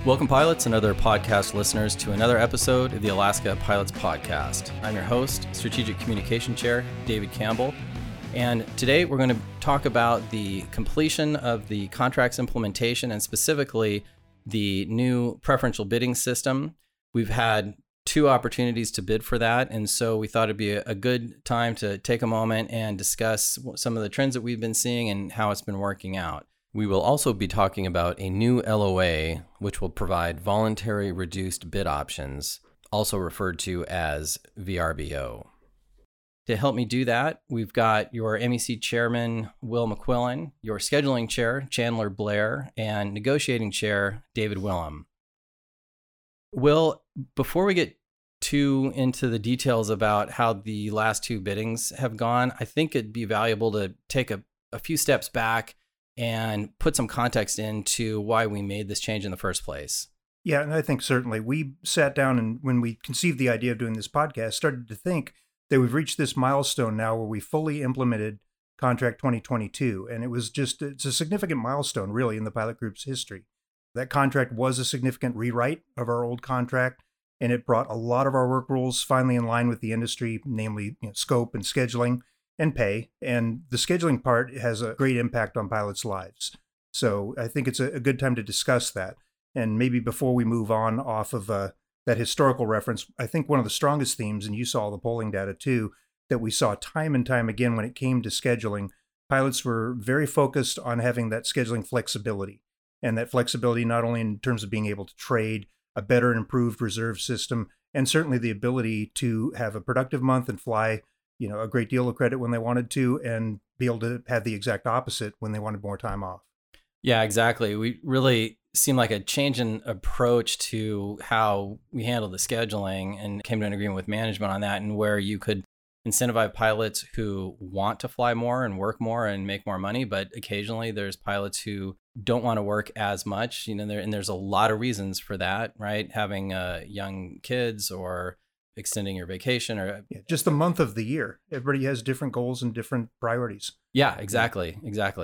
Welcome, pilots and other podcast listeners, to another episode of the Alaska Pilots Podcast. I'm your host, Strategic Communication Chair, David Campbell. And today we're going to talk about the completion of the contracts implementation and specifically the new preferential bidding system. We've had 2 opportunities to bid for that, and so we thought it'd be a good time to take a moment and discuss some of the trends that we've been seeing and how it's been working out. We will also be talking about a new LOA, which will provide voluntary reduced bid options, also referred to as VRBO. To help me do that, we've got your MEC Chairman, Will McQuillan, your Scheduling Chair, Chandler Blair, and Negotiating Chair, David Willem. Will, before we get too into the details about how the last 2 biddings have gone, I think it'd be valuable to take a few steps back and put some context into why we made this change in the first place. Yeah, and I think certainly we sat down and when we conceived the idea of doing this podcast, started to think that we've reached this milestone now where we fully implemented Contract 2022. And it's a significant milestone really in the pilot group's history. That contract was a significant rewrite of our old contract, and it brought a lot of our work rules finally in line with the industry, namely scope and scheduling and pay. And the scheduling part has a great impact on pilots' lives. So I think it's a good time to discuss that. And maybe before we move on off of that historical reference, I think one of the strongest themes, and you saw the polling data too, that we saw time and time again when it came to scheduling, pilots were very focused on having that scheduling flexibility. And that flexibility not only in terms of being able to trade, a better and improved reserve system, and certainly the ability to have a productive month and fly a great deal of credit when they wanted to, and be able to have the exact opposite when they wanted more time off. Yeah, exactly. We really seemed like a change in approach to how we handled the scheduling and came to an agreement with management on that, and where you could incentivize pilots who want to fly more and work more and make more money, but occasionally there's pilots who don't want to work as much, and there's a lot of reasons for that, right? Having young kids or extending your vacation or just the month of the year. Everybody has different goals and different priorities. Yeah, exactly.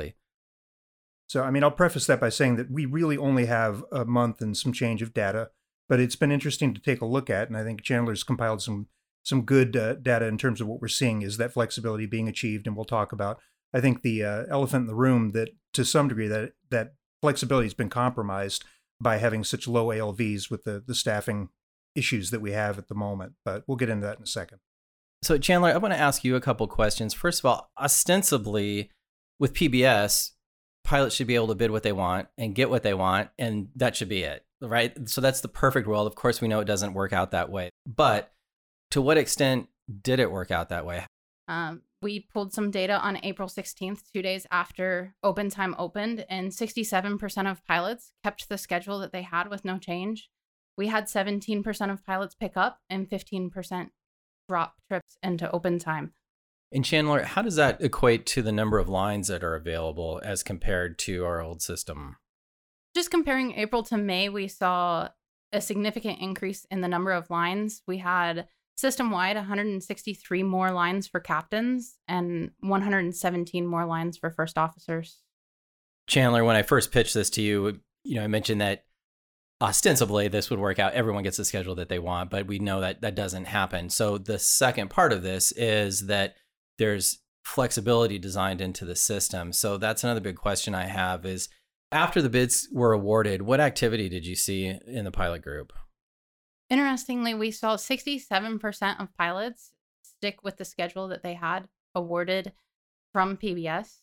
So, I'll preface that by saying that we really only have a month and some change of data, but it's been interesting to take a look at. And I think Chandler's compiled some good data in terms of what we're seeing is that flexibility being achieved. And we'll talk about, I think, the elephant in the room that to some degree that flexibility has been compromised by having such low ALVs with the staffing issues that we have at the moment, but we'll get into that in a second. So Chandler, I want to ask you a couple questions. First of all, ostensibly with PBS, pilots should be able to bid what they want and get what they want, and that should be it, right? So that's the perfect world. Of course, we know it doesn't work out that way, but to what extent did it work out that way? We pulled some data on April 16th, 2 days after open time opened, and 67% of pilots kept the schedule that they had with no change. We had 17% of pilots pick up and 15% drop trips into open time. And Chandler, how does that equate to the number of lines that are available as compared to our old system? Just comparing April to May, we saw a significant increase in the number of lines. We had system-wide 163 more lines for captains and 117 more lines for first officers. Chandler, when I first pitched this to you, I mentioned that ostensibly this would work out. Everyone gets the schedule that they want, but we know that that doesn't happen. So the second part of this is that there's flexibility designed into the system. So that's another big question I have is, after the bids were awarded, what activity did you see in the pilot group? Interestingly, we saw 67% of pilots stick with the schedule that they had awarded from PBS.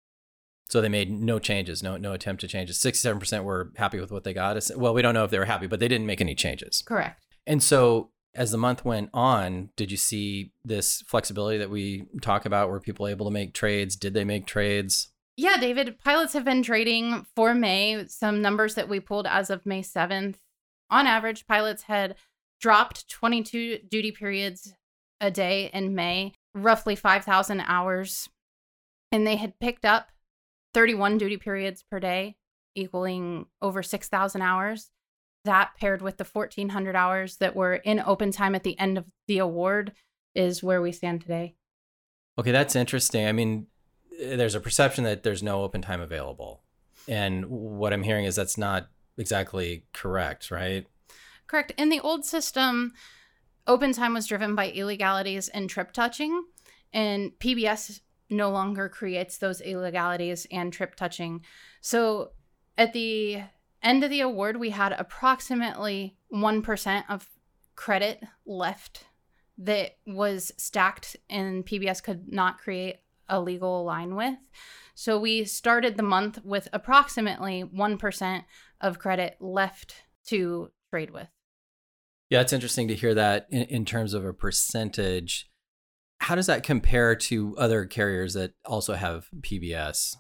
So they made no changes, no attempt to change it. 67% were happy with what they got. Well, we don't know if they were happy, but they didn't make any changes. Correct. And so as the month went on, did you see this flexibility that we talk about? Were people able to make trades? Did they make trades? Yeah, David, pilots have been trading for May. Some numbers that we pulled as of May 7th. On average, pilots had dropped 22 duty periods a day in May, roughly 5,000 hours. And they had picked up 31 duty periods per day, equaling over 6,000 hours. That paired with the 1,400 hours that were in open time at the end of the award is where we stand today. Okay, that's interesting. There's a perception that there's no open time available. And what I'm hearing is that's not exactly correct, right? Correct. In the old system, open time was driven by illegalities and trip touching, and PBS no longer creates those illegalities and trip touching. So at the end of the award, we had approximately 1% of credit left that was stacked and PBS could not create a legal line with. So we started the month with approximately 1% of credit left to trade with. Yeah, it's interesting to hear that in terms of a percentage. How does that compare to other carriers that also have PBS?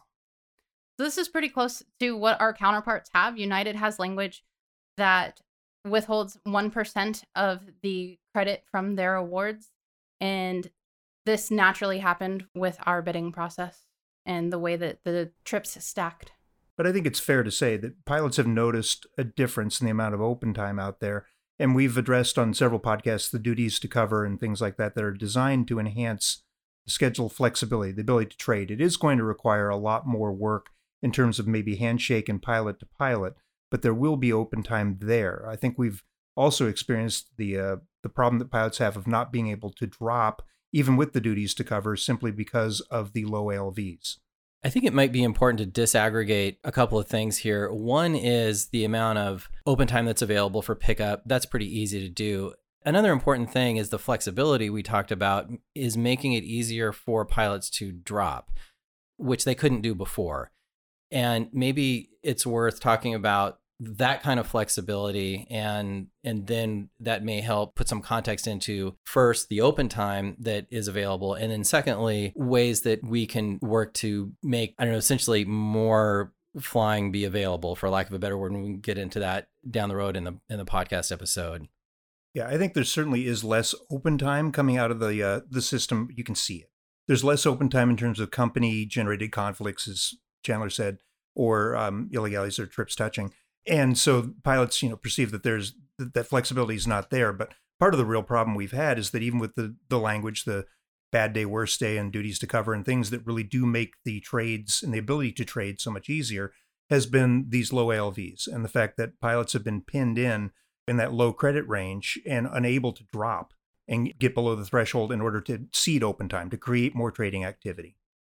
This is pretty close to what our counterparts have. United has language that withholds 1% of the credit from their awards. And this naturally happened with our bidding process and the way that the trips stacked. But I think it's fair to say that pilots have noticed a difference in the amount of open time out there. And we've addressed on several podcasts the duties to cover and things like that are designed to enhance schedule flexibility, the ability to trade. It is going to require a lot more work in terms of maybe handshake and pilot to pilot, but there will be open time there. I think we've also experienced the problem that pilots have of not being able to drop, even with the duties to cover, simply because of the low ALVs. I think it might be important to disaggregate a couple of things here. One is the amount of open time that's available for pickup. That's pretty easy to do. Another important thing is the flexibility we talked about is making it easier for pilots to drop, which they couldn't do before. And maybe it's worth talking about that kind of flexibility, and then that may help put some context into, first, the open time that is available, and then secondly, ways that we can work to make, essentially more flying be available, for lack of a better word, and we can get into that down the road in the podcast episode. Yeah, I think there certainly is less open time coming out of the system. You can see it. There's less open time in terms of company-generated conflicts, as Chandler said, or illegalities or trips touching. And so pilots, perceive that that flexibility is not there. But part of the real problem we've had is that even with the language, the bad day, worst day, and duties to cover, and things that really do make the trades and the ability to trade so much easier, has been these low ALVs and the fact that pilots have been pinned in that low credit range and unable to drop and get below the threshold in order to seed open time, to create more trading activity.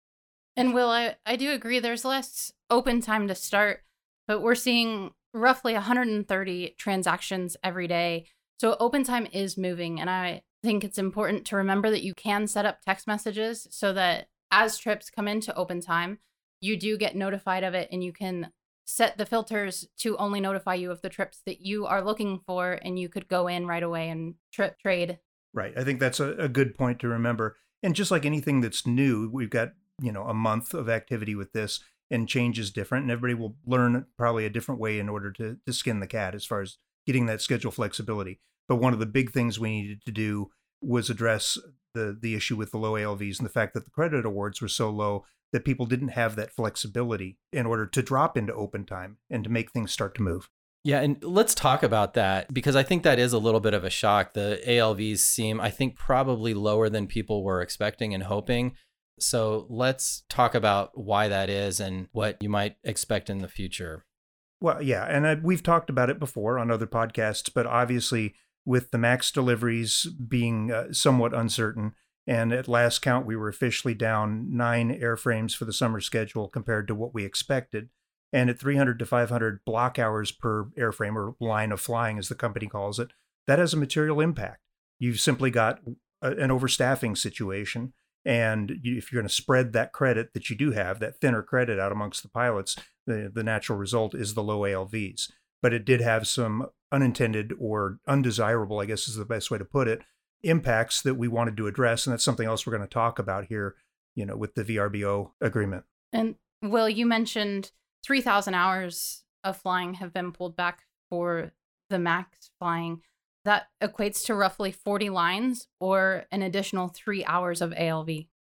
And Will, I do agree there's less open time to start, but we're seeing roughly 130 transactions every day. So open time is moving. And I think it's important to remember that you can set up text messages so that as trips come into open time, you do get notified of it, and you can set the filters to only notify you of the trips that you are looking for, and you could go in right away and trade. Right. I think that's a good point to remember. And just like anything that's new, we've got, a month of activity with this, and change is different, and everybody will learn probably a different way in order to skin the cat as far as getting that schedule flexibility. But one of the big things we needed to do was address the issue with the low ALVs and the fact that the credit awards were so low that people didn't have that flexibility in order to drop into open time and to make things start to move. Yeah, and let's talk about that, because I think that is a little bit of a shock. The ALVs seem, I think, probably lower than people were expecting and hoping. So let's talk about why that is and what you might expect in the future. Well, yeah, and we've talked about it before on other podcasts, but obviously with the MAX deliveries being somewhat uncertain, and at last count, we were officially down 9 airframes for the summer schedule compared to what we expected. And at 300 to 500 block hours per airframe, or line of flying as the company calls it, that has a material impact. You've simply got an overstaffing situation. And if you're going to spread that credit that you do have, that thinner credit out amongst the pilots, the natural result is the low ALVs. But it did have some unintended or undesirable, I guess is the best way to put it, impacts that we wanted to address. And that's something else we're going to talk about here, with the VRBO agreement. And Will, you mentioned 3,000 hours of flying have been pulled back for the MAX flying. That equates to roughly 40 lines or an additional 3 hours of ALV.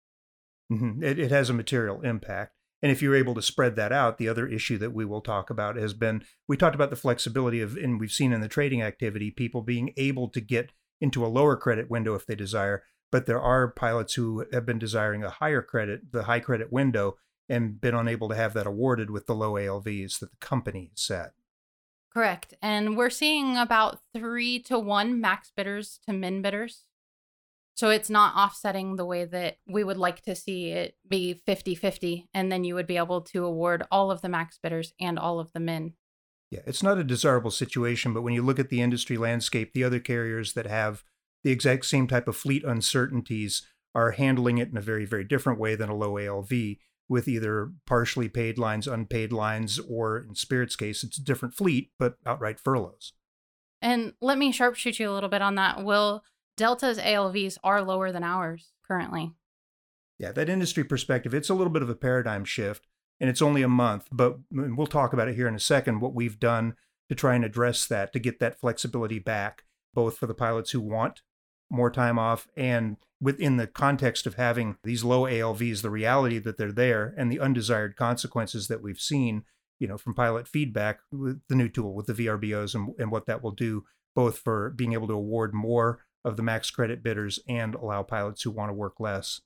Mm-hmm. It has a material impact. And if you're able to spread that out, the other issue that we will talk about has been, we talked about the flexibility of, and we've seen in the trading activity, people being able to get into a lower credit window if they desire. But there are pilots who have been desiring a higher credit, the high credit window, and been unable to have that awarded with the low ALVs that the company set. Correct. And we're seeing about 3-to-1 max bidders to min bidders. So it's not offsetting the way that we would like to see it be 50-50. And then you would be able to award all of the max bidders and all of the min. Yeah, it's not a desirable situation, but when you look at the industry landscape, the other carriers that have the exact same type of fleet uncertainties are handling it in a very, very different way than a low ALV, with either partially paid lines, unpaid lines, or in Spirit's case, it's a different fleet, but outright furloughs. And let me sharpshoot you a little bit on that. Will, Delta's ALVs are lower than ours currently. Yeah, that industry perspective, it's a little bit of a paradigm shift, and it's only a month, but we'll talk about it here in a second, what we've done to try and address that, to get that flexibility back, both for the pilots who want more time off and within the context of having these low ALVs, the reality that they're there and the undesired consequences that we've seen, from pilot feedback with the new tool, with the VRBOs and what that will do, both for being able to award more of the max credit bidders and allow pilots who want to work less.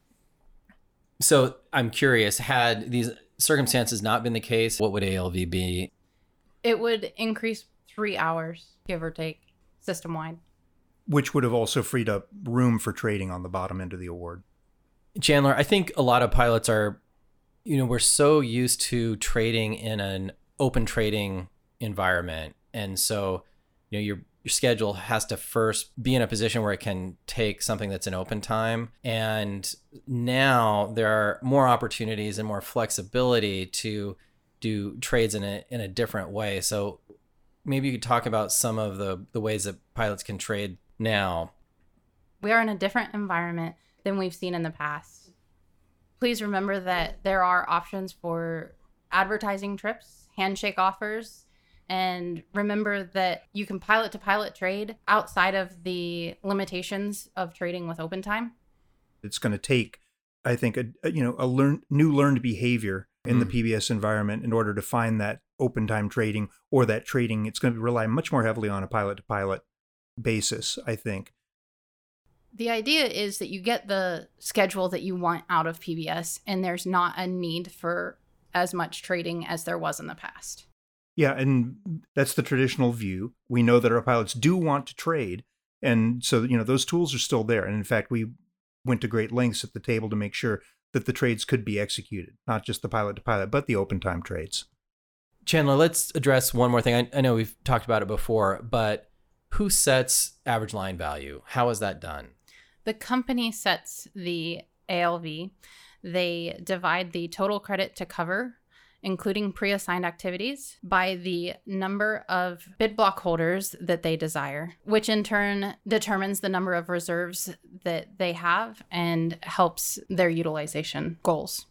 So I'm curious, had these circumstances not been the case, what would ALV be? It would increase 3 hours, give or take, system-wide. Which would have also freed up room for trading on the bottom end of the award. Chandler, I think a lot of pilots are, we're so used to trading in an open trading environment. And so, your schedule has to first be in a position where it can take something that's in open time. And now there are more opportunities and more flexibility to do trades in a different way. So maybe you could talk about some of the ways that pilots can trade now. We are in a different environment than we've seen in the past. Please remember that there are options for advertising trips, handshake offers, and remember that you can pilot to pilot trade outside of the limitations of trading with open time. It's going to take, I think, new learned behavior in the PBS environment in order to find that open time trading or that trading. It's going to rely much more heavily on a pilot to pilot basis, I think. The idea is that you get the schedule that you want out of PBS, and there's not a need for as much trading as there was in the past. Yeah, and that's the traditional view. We know that our pilots do want to trade, and so those tools are still there. And in fact, we went to great lengths at the table to make sure that the trades could be executed, not just the pilot to pilot, but the open time trades. Chandler, let's address one more thing. I know we've talked about it before, but who sets average line value? How is that done? The company sets the ALV. They divide the total credit to cover, including pre-assigned activities, by the number of bid block holders that they desire, which in turn determines the number of reserves that they have and helps their utilization goals.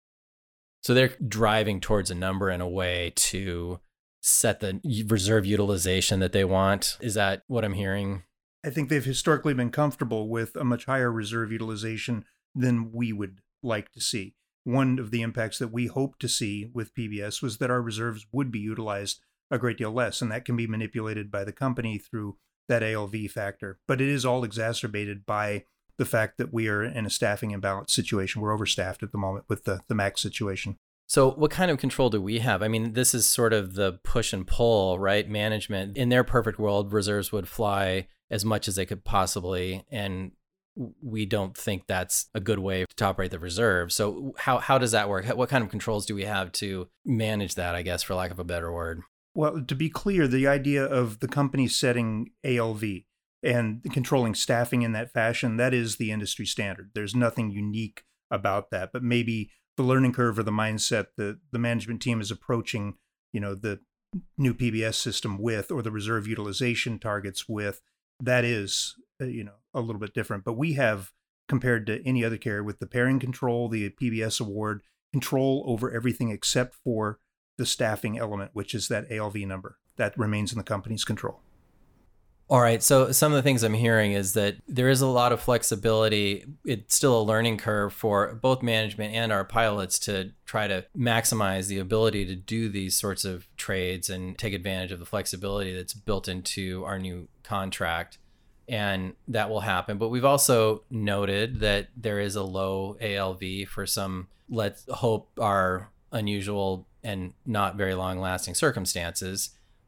So they're driving towards a number in a way to set the reserve utilization that they want. Is that what I'm hearing? I think they've historically been comfortable with a much higher reserve utilization than we would like to see. One of the impacts that we hope to see with PBS was that our reserves would be utilized a great deal less, and that can be manipulated by the company through that ALV factor. But it is all exacerbated by the fact that we are in a staffing imbalance situation. We're overstaffed at the moment with the MAX situation. So what kind of control do we have? I mean, this is sort of the push and pull, right? Management, in their perfect world, reserves would fly as much as they could possibly, and we don't think that's a good way to operate the reserve. So how does that work? What kind of controls do we have to manage that, I guess, for lack of a better word? Well, to be clear, the idea of the company setting ALV and controlling staffing in that fashion, that is the industry standard. There's nothing unique about that, but maybe the learning curve or the mindset that the management team is approaching, the new PBS system with, or the reserve utilization targets with, that is, a little bit different. But we have, compared to any other carrier, with the pairing control, the PBS award, control over everything except for the staffing element, which is that ALV number. That remains in the company's control. All right. So some of the things I'm hearing is that there is a lot of flexibility. It's still a learning curve for both management and our pilots to try to maximize the ability to do these sorts of trades and take advantage of the flexibility that's built into our new contract. And that will happen. But we've also noted that there is a low ALV for some, let's hope, are unusual and not very long lasting circumstances.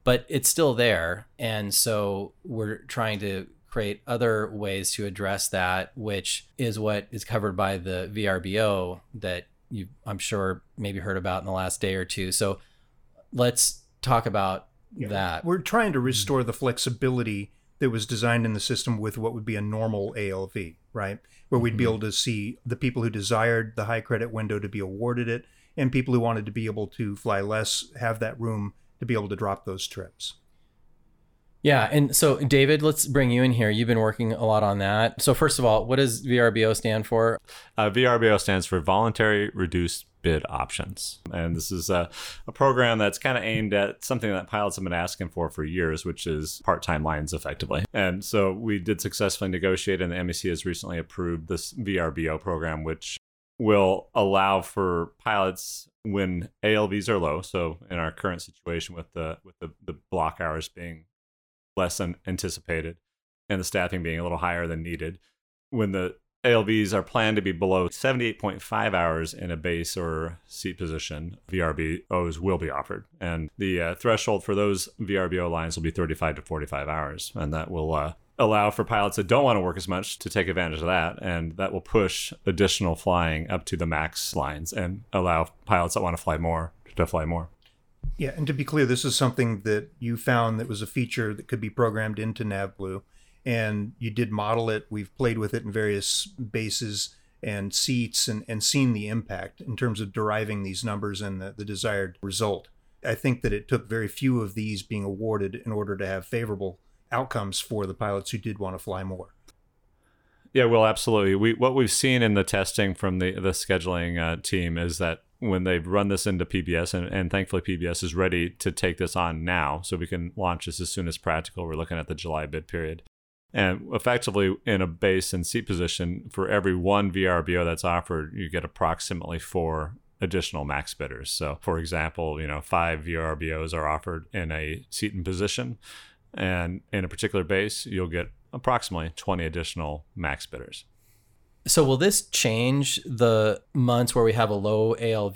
but it's still there. And so we're trying to create other ways to address that, which is what is covered by the VRBO that you, I'm sure, maybe heard about in the last day or two. So let's talk about that. We're trying to restore the flexibility that was designed in the system with what would be a normal ALV, right? Where we'd be able to see the people who desired the high credit window to be awarded it, and people who wanted to be able to fly less have that room to be able to drop those trips. Yeah. And so, David, let's bring you in here. You've been working a lot on that. So first of all, what does VRBO stand for? VRBO stands for Voluntary Reduced Bid Options. And this is a program that's kind of aimed at something that pilots have been asking for years, which is part-time lines effectively. And so we did successfully negotiate, and the MEC has recently approved this VRBO program, which will allow for pilots when ALVs are low. So in our current situation with the block hours being less than anticipated and the staffing being a little higher than needed, when the ALVs are planned to be below 78.5 hours in a base or seat position, VRBOs will be offered. And the threshold for those VRBO lines will be 35 to 45 hours. And that will allow for pilots that don't want to work as much to take advantage of that. And that will push additional flying up to the max lines and allow pilots that want to fly more to fly more. Yeah, and to be clear, this is something that you found that was a feature that could be programmed into NavBlue, and you did model it. We've played with it in various bases and seats and seen the impact in terms of deriving these numbers and the desired result. I think that it took very few of these being awarded in order to have favorable outcomes for the pilots who did want to fly more. Yeah, well, absolutely. What we've seen in the testing from the scheduling team is that when they've run this into PBS, and thankfully PBS is ready to take this on now, so we can launch this as soon as practical. We're looking at the July bid period. And effectively, in a base and seat position, for every one VRBO that's offered, you get approximately 4 additional max bidders. So, for example, 5 VRBOs are offered in a seat and position, and in a particular base, you'll get approximately 20 additional max bidders. So will this change the months where we have a low ALV?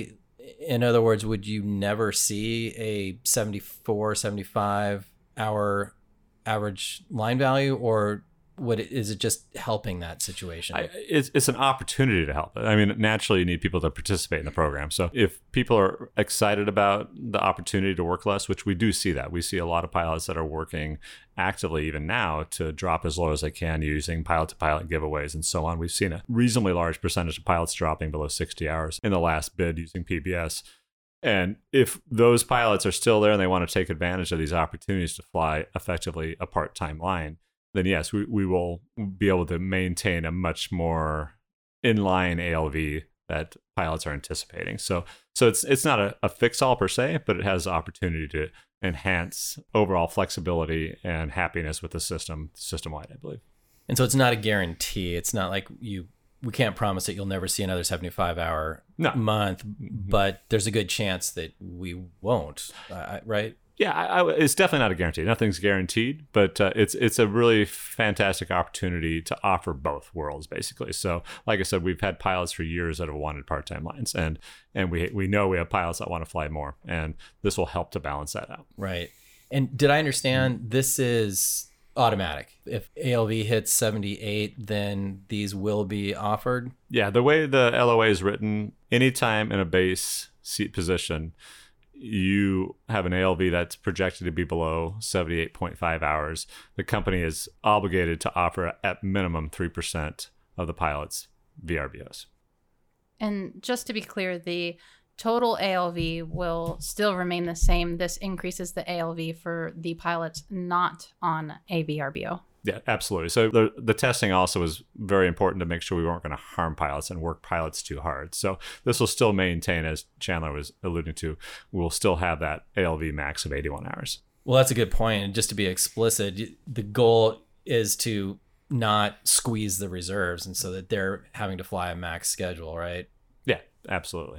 In other words, would you never see a 74, 75 hour average line value, or is it just helping that situation? It's an opportunity to help. I mean, naturally, you need people to participate in the program. So if people are excited about the opportunity to work less, which we do see that. We see a lot of pilots that are working actively even now to drop as low as they can using pilot-to-pilot giveaways and so on. We've seen a reasonably large percentage of pilots dropping below 60 hours in the last bid using PBS. And if those pilots are still there and they want to take advantage of these opportunities to fly effectively a part-time line, then yes, we will be able to maintain a much more inline ALV that pilots are anticipating. So it's not a fix-all per se, but it has the opportunity to enhance overall flexibility and happiness with the system-wide, I believe. And so it's not a guarantee. It's not like we can't promise that you'll never see another 75-hour month, but there's a good chance that we won't, right? Yeah, it's definitely not a guarantee. Nothing's guaranteed, but it's a really fantastic opportunity to offer both worlds, basically. So, like I said, we've had pilots for years that have wanted part-time lines, and we know we have pilots that want to fly more, and this will help to balance that out. Right. And did I understand this is automatic? If ALV hits 78, then these will be offered? Yeah, the way the LOA is written, anytime in a base seat position, you have an ALV that's projected to be below 78.5 hours, the company is obligated to offer at minimum 3% of the pilots VRBOs. And just to be clear, the total ALV will still remain the same. This increases the ALV for the pilots not on a VRBO. Yeah, absolutely. So the testing also was very important to make sure we weren't going to harm pilots and work pilots too hard. So this will still maintain, as Chandler was alluding to, we'll still have that ALV max of 81 hours. Well, that's a good point. And just to be explicit, the goal is to not squeeze the reserves, and so that they're having to fly a max schedule, right? Yeah, absolutely.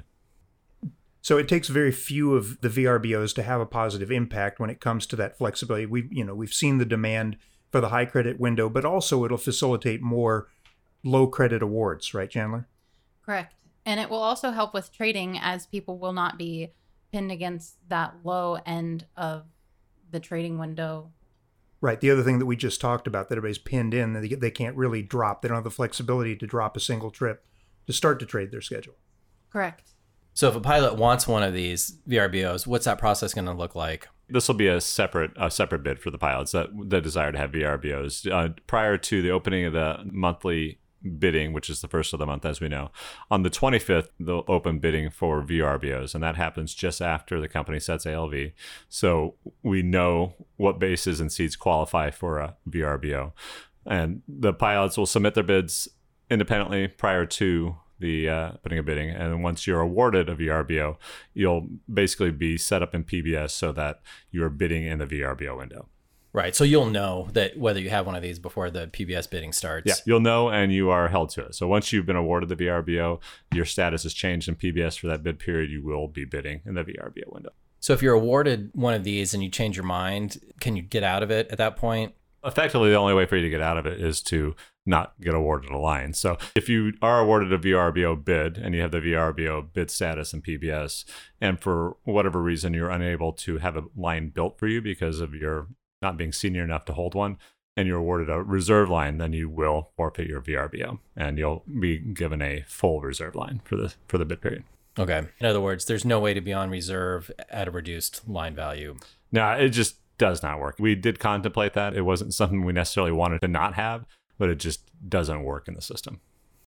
So it takes very few of the VRBOs to have a positive impact when it comes to that flexibility. We've seen the demand for the high credit window, but also it'll facilitate more low credit awards, right, Chandler? Correct. And it will also help with trading, as people will not be pinned against that low end of the trading window. Right. The other thing that we just talked about that everybody's pinned in, they can't really drop. They don't have the flexibility to drop a single trip to start to trade their schedule. Correct. So if a pilot wants one of these VRBOs, what's that process going to look like? This will be a separate bid for the pilots that desire to have VRBOs. Prior to the opening of the monthly bidding, which is the first of the month, as we know, on the 25th, they'll open bidding for VRBOs, and that happens just after the company sets ALV. So we know what bases and seats qualify for a VRBO. And the pilots will submit their bids independently prior to the opening of bidding. And once you're awarded a VRBO, you'll basically be set up in PBS so that you're bidding in the VRBO window. Right. So you'll know that whether you have one of these before the PBS bidding starts. Yeah, you'll know, and you are held to it. So once you've been awarded the VRBO, your status has changed in PBS for that bid period. You will be bidding in the VRBO window. So if you're awarded one of these and you change your mind, can you get out of it at that point? Effectively, the only way for you to get out of it is to not get awarded a line. So if you are awarded a VRBO bid and you have the VRBO bid status in PBS, and for whatever reason you're unable to have a line built for you because of your not being senior enough to hold one, and you're awarded a reserve line, then you will forfeit your VRBO and you'll be given a full reserve line for the bid period. Okay. In other words, there's no way to be on reserve at a reduced line value. No, it just does not work. We did contemplate that. It wasn't something we necessarily wanted to not have, but it just doesn't work in the system.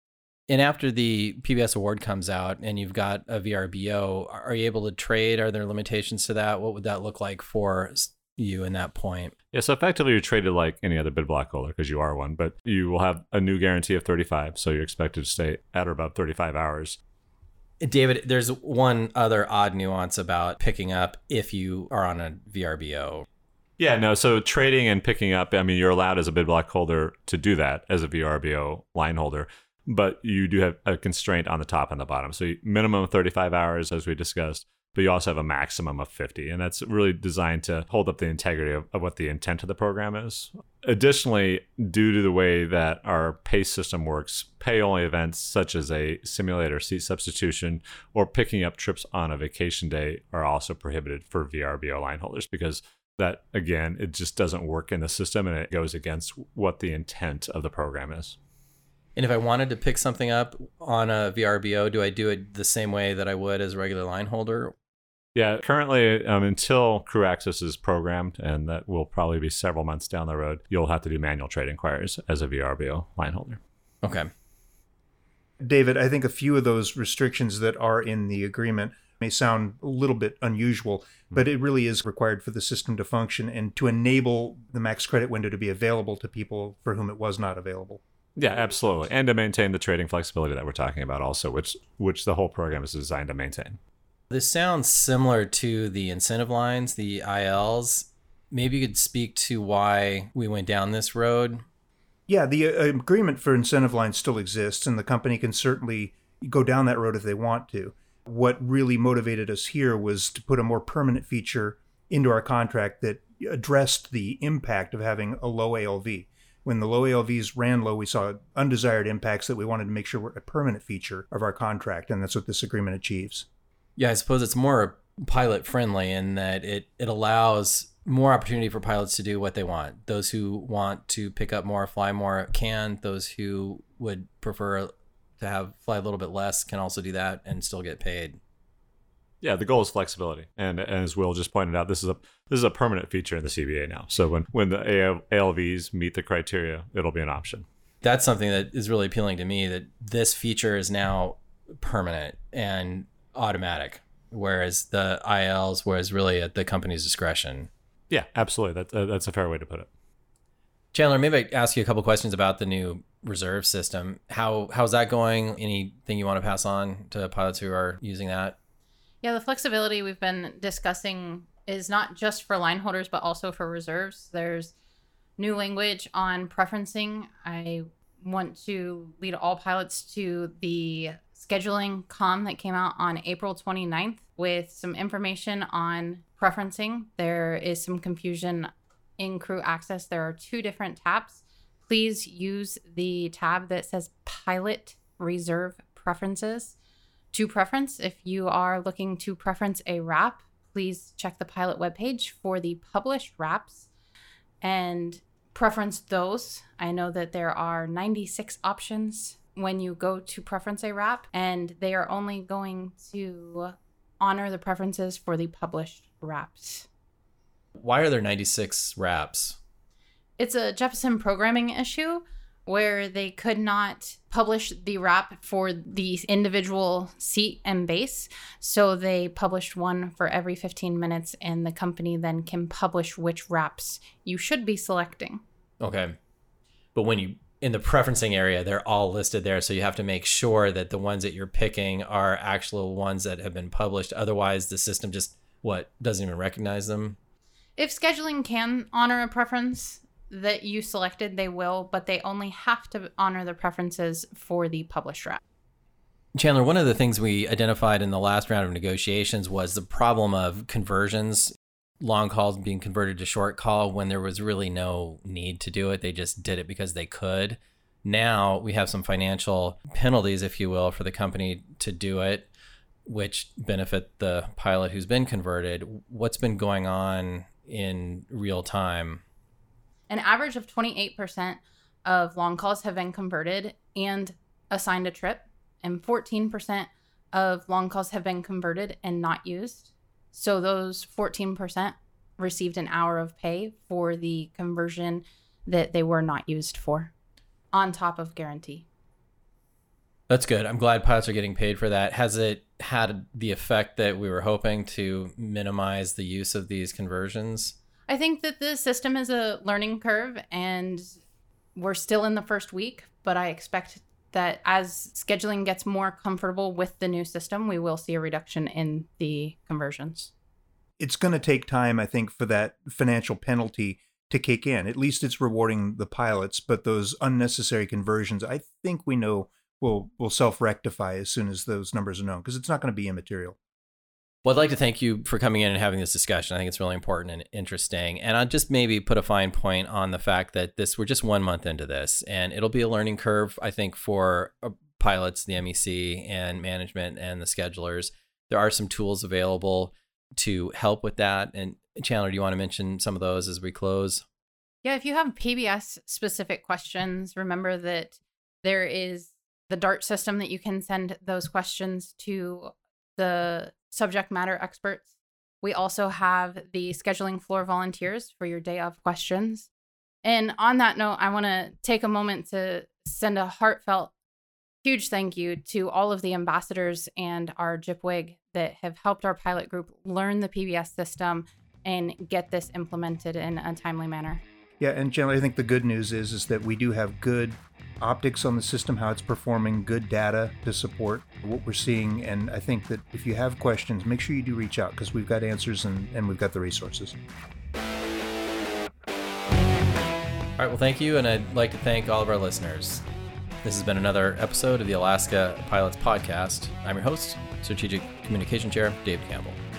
And after the PBS award comes out and you've got a VRBO, are you able to trade? Are there limitations to that? What would that look like for you in that point? Yeah, so effectively you're traded like any other bid block holder because you are one, but you will have a new guarantee of 35, so you're expected to stay at or above 35 hours. David, there's one other odd nuance about picking up if you are on a VRBO. Yeah, no, so trading and picking up, I mean, you're allowed as a bid block holder to do that as a VRBO line holder, but you do have a constraint on the top and the bottom. So minimum of 35 hours, as we discussed, but you also have a maximum of 50. And that's really designed to hold up the integrity of what the intent of the program is. Additionally, due to the way that our PACE system works, pay-only events such as a simulator seat substitution or picking up trips on a vacation day are also prohibited for VRBO line holders because that, again, it just doesn't work in the system and it goes against what the intent of the program is. And if I wanted to pick something up on a VRBO, do I do it the same way that I would as a regular line holder? Yeah, currently, until Crew Access is programmed, and that will probably be several months down the road, you'll have to do manual trade inquiries as a VRBO line holder. Okay. David, I think a few of those restrictions that are in the agreement may sound a little bit unusual, but it really is required for the system to function and to enable the max credit window to be available to people for whom it was not available. Yeah, absolutely. And to maintain the trading flexibility that we're talking about also, which the whole program is designed to maintain. This sounds similar to the incentive lines, the ILs. Maybe you could speak to why we went down this road. Yeah, the agreement for incentive lines still exists, and the company can certainly go down that road if they want to. What really motivated us here was to put a more permanent feature into our contract that addressed the impact of having a low ALV. When the low ALVs ran low, we saw undesired impacts that we wanted to make sure were a permanent feature of our contract, and that's what this agreement achieves. Yeah, I suppose it's more pilot friendly in that it allows more opportunity for pilots to do what they want. Those who want to pick up more, fly more can. Those who would prefer to fly a little bit less can also do that and still get paid. Yeah, the goal is flexibility, and as Will just pointed out, this is a permanent feature in the CBA now. So when the ALVs meet the criteria, it'll be an option. That's something that is really appealing to me. That this feature is now permanent and automatic, whereas the ILs was really at the company's discretion. Yeah, absolutely. That's a fair way to put it. Chandler, maybe I ask you a couple questions about the new reserve system. How's that going? Anything you want to pass on to pilots who are using that? Yeah, the flexibility we've been discussing is not just for line holders, but also for reserves. There's new language on preferencing. I want to lead all pilots to the scheduling comm that came out on April 29th with some information on preferencing. There is some confusion in Crew Access. There are 2 different tabs. Please use the tab that says Pilot Reserve Preferences to preference. If you are looking to preference a wrap, please check the pilot webpage for the published wraps and preference those. I know that there are 96 options when you go to preference a wrap, and they are only going to honor the preferences for the published wraps. Why are there 96 wraps? It's a Jeppesen programming issue where they could not publish the wrap for the individual seat and base. So they published one for every 15 minutes, and the company then can publish which wraps you should be selecting. Okay. But when you, in the preferencing area, they're all listed there. So you have to make sure that the ones that you're picking are actual ones that have been published. Otherwise, the system just, doesn't even recognize them? If scheduling can honor a preference that you selected, they will, but they only have to honor the preferences for the published wrap. Chandler, one of the things we identified in the last round of negotiations was the problem of conversions, long calls being converted to short call when there was really no need to do it. They just did it because they could. Now we have some financial penalties, if you will, for the company to do it, which benefit the pilot who's been converted. What's been going on in real time? An average of 28% of long calls have been converted and assigned a trip, and 14% of long calls have been converted and not used. So those 14% received an hour of pay for the conversion that they were not used for, on top of guarantee. That's good. I'm glad pilots are getting paid for that. Has it had the effect that we were hoping to minimize the use of these conversions? I think that the system is a learning curve, and we're still in the first week, but I expect that as scheduling gets more comfortable with the new system, we will see a reduction in the conversions. It's going to take time, I think, for that financial penalty to kick in. At least it's rewarding the pilots, but those unnecessary conversions, I think we know will self-rectify as soon as those numbers are known, because it's not going to be immaterial. Well, I'd like to thank you for coming in and having this discussion. I think it's really important and interesting. And I'll just maybe put a fine point on the fact that we're just 1 month into this, and it'll be a learning curve, I think, for pilots, the MEC, and management and the schedulers. There are some tools available to help with that. And Chandler, do you want to mention some of those as we close? Yeah, if you have PBS-specific questions, remember that there is the DART system that you can send those questions to the subject matter experts. We also have the scheduling floor volunteers for your day of questions. And on that note, I want to take a moment to send a heartfelt, huge thank you to all of the ambassadors and our JIPWIG that have helped our pilot group learn the PBS system and get this implemented in a timely manner. Yeah, and Chandler, I think the good news is that we do have good optics on the system, how it's performing, good data to support what we're seeing. And I think that if you have questions, make sure you do reach out, because we've got answers and we've got the resources. All right, well, thank you. And I'd like to thank all of our listeners. This has been another episode of the Alaska Pilots Podcast. I'm your host, Strategic Communication Chair, Dave Campbell.